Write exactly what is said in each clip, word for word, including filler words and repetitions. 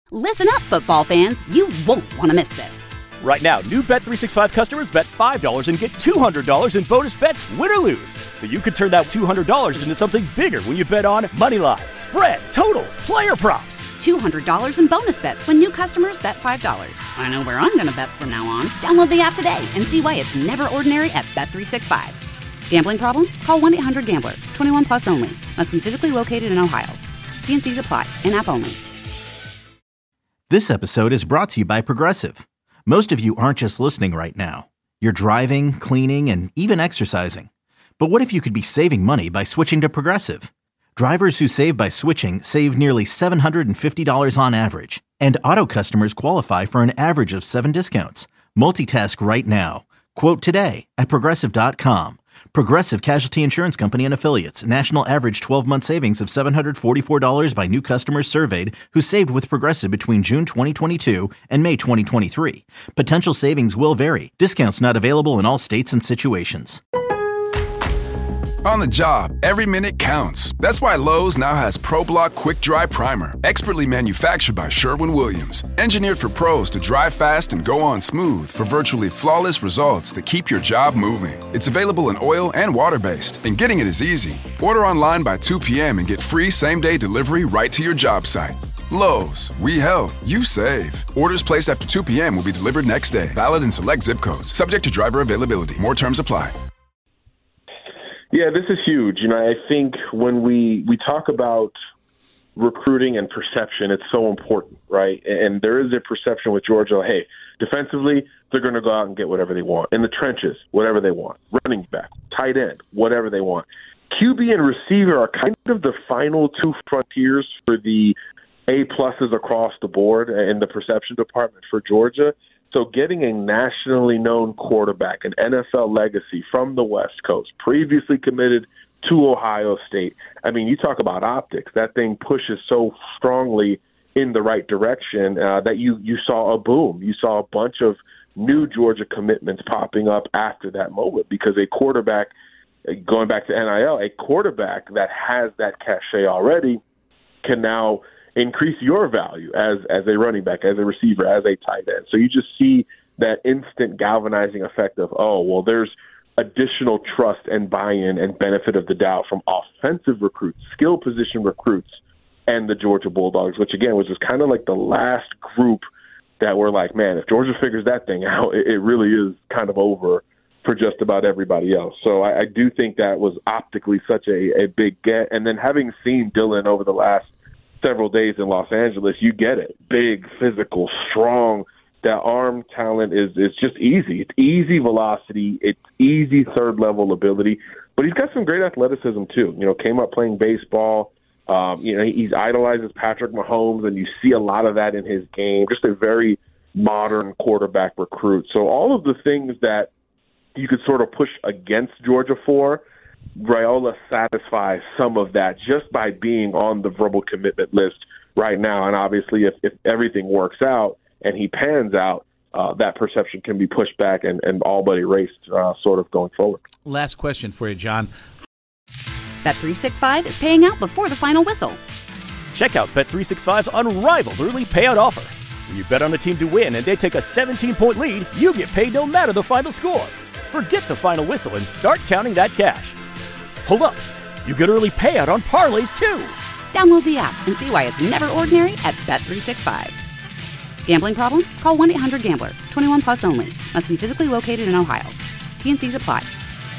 Listen up, football fans. You won't want to miss this. Right now, new Bet three sixty-five customers bet five dollars and get two hundred dollars in bonus bets, win or lose. So you could turn that two hundred dollars into something bigger when you bet on moneyline, spread, totals, player props. two hundred dollars in bonus bets when new customers bet five dollars. I know where I'm going to bet from now on. Download the app today and see why it's never ordinary at Bet three sixty-five. Gambling problem? Call one eight hundred gambler. twenty-one plus only. Must be physically located in Ohio. T and C's apply. In-app only. This episode is brought to you by Progressive. Most of you aren't just listening right now. You're driving, cleaning, and even exercising. But what if you could be saving money by switching to Progressive? Drivers who save by switching save nearly seven hundred fifty dollars on average. And auto customers qualify for an average of seven discounts. Multitask right now. Quote today at Progressive dot com. Progressive Casualty Insurance Company and Affiliates. National average twelve-month savings of seven hundred forty-four dollars by new customers surveyed who saved with Progressive between June twenty twenty-two and May twenty twenty-three. Potential savings will vary. Discounts not available in all states and situations. On the job, every minute counts. That's why Lowe's now has ProBlock Quick Dry Primer, expertly manufactured by Sherwin-Williams. Engineered for pros to dry fast and go on smooth for virtually flawless results that keep your job moving. It's available in oil and water-based, and getting it is easy. Order online by two p.m. and get free same-day delivery right to your job site. Lowe's, we help, you save. Orders placed after two p.m. will be delivered next day. Valid in select zip codes. Subject to driver availability. More terms apply. Yeah, this is huge. You know, I think when we, we talk about recruiting and perception, it's so important, right? And there is a perception with Georgia, hey, defensively, they're going to go out and get whatever they want. In the trenches, whatever they want. Running back, tight end, whatever they want. Q B and receiver are kind of the final two frontiers for the A-pluses across the board in the perception department for Georgia. So getting a nationally known quarterback, an N F L legacy from the West Coast, previously committed to Ohio State. I mean, you talk about optics. That thing pushes so strongly in the right direction uh, that you, you saw a boom. You saw a bunch of new Georgia commitments popping up after that moment because a quarterback, going back to N I L, a quarterback that has that cachet already can now increase your value as as a running back, as a receiver, as a tight end. So you just see that instant galvanizing effect of, oh, well, there's additional trust and buy-in and benefit of the doubt from offensive recruits, skill position recruits, and the Georgia Bulldogs, which, again, was just kind of like the last group that were like, man, if Georgia figures that thing out, it, it really is kind of over for just about everybody else. So I, I do think that was optically such a, a big get. And then having seen Dylan over the last several days in Los Angeles, you get it. Big, physical, strong. That arm talent is is just easy. It's easy velocity. It's easy third-level ability. But he's got some great athleticism, too. You know, came up playing baseball. Um, you know, he idolizes Patrick Mahomes, and you see a lot of that in his game. Just a very modern quarterback recruit. So all of the things that you could sort of push against Georgia for, Raiola satisfies some of that just by being on the verbal commitment list right now. And obviously, if, if everything works out and he pans out, uh, that perception can be pushed back and, and all but erased uh, sort of going forward. Last question for you, John. Bet three sixty-five is paying out before the final whistle. Check out Bet three sixty-five's unrivaled early payout offer. When you bet on a team to win and they take a seventeen-point lead, you get paid no matter the final score. Forget the final whistle and start counting that cash. Hold up. You get early payout on parlays, too. Download the app and see why it's never ordinary at Bet three sixty-five. Gambling problem? Call one eight hundred gambler. twenty-one plus only. Must be physically located in Ohio. T and C's apply.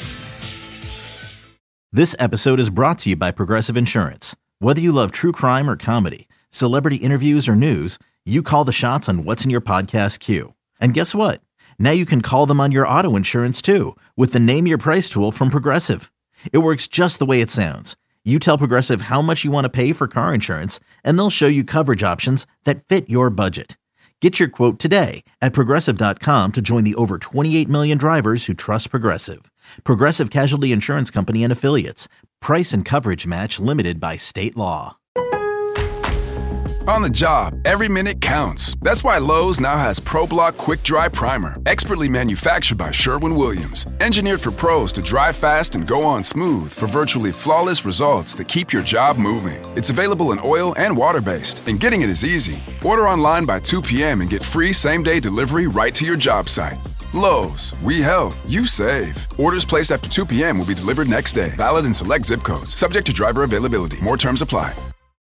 This episode is brought to you by Progressive Insurance. Whether you love true crime or comedy, celebrity interviews or news, you call the shots on what's in your podcast queue. And guess what? Now you can call them on your auto insurance, too, with the Name Your Price tool from Progressive. It works just the way it sounds. You tell Progressive how much you want to pay for car insurance, and they'll show you coverage options that fit your budget. Get your quote today at Progressive dot com to join the over twenty-eight million drivers who trust Progressive. Progressive Casualty Insurance Company and Affiliates. Price and coverage match limited by state law. On the job, every minute counts. That's why Lowe's now has ProBlock Quick Dry Primer, expertly manufactured by Sherwin-Williams. Engineered for pros to dry fast and go on smooth for virtually flawless results that keep your job moving. It's available in oil and water-based, and getting it is easy. Order online by two p.m. and get free same-day delivery right to your job site. Lowe's, we help, you save. Orders placed after two p.m. will be delivered next day. Valid in select zip codes. Subject to driver availability. More terms apply.